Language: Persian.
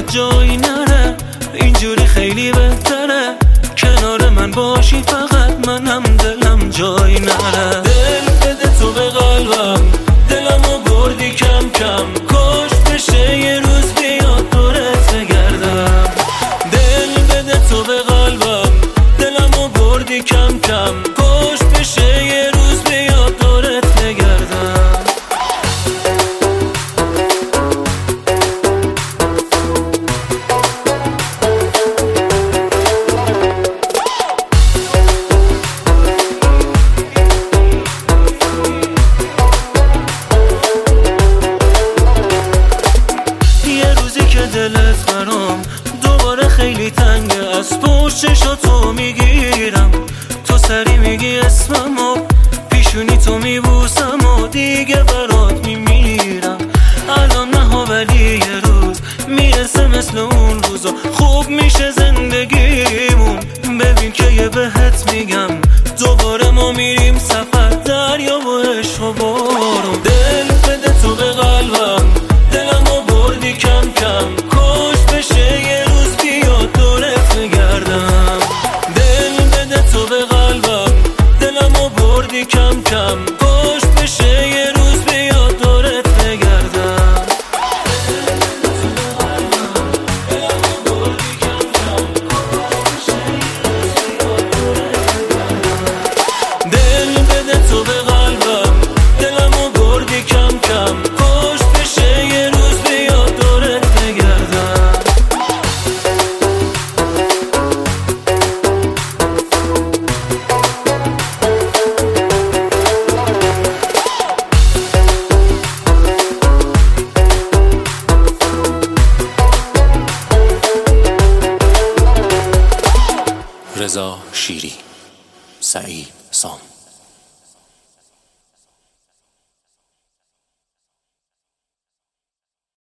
جایی نره، اینجوری خیلی بهتره، کنار من باشی فقط منم دلم جایی نره. دل بده تو به قلبم، دلمو بردی کم کم، کاش بشه یه روز بیاد دورت بگردم. دل بده تو به قلبم، دلمو بردی کم کم، کاش بشه یه روز بیاد دورت بگردم. دلت برام دوباره خیلی تنگه، از پشت چشاتو میگیرم، تو سری میگی اسممو، پیشونی تو میبوسم و دیگه برات میمیرم. الان نه ها ولی یه روز میرسه مثل اون روزا، خوب میشه زندگیمون. ببین که یه بهت میگم، دوباره ما میریم سفر، دریا و عشق و بارون. دل بده تو به قلبم، دلمو بردی کم کم، کاش بشه یه روز بیاد دورت بگردم. دل بده تو به قلبم، دلمو بردی کم کم، کاش بشه یه روز بیاد دورت بگردم. دل بده تو به قلبم، دلمو بردی کم کم، کاش بشه یه روز بیاد دورت بگردم. رضا شیری، سعید سام.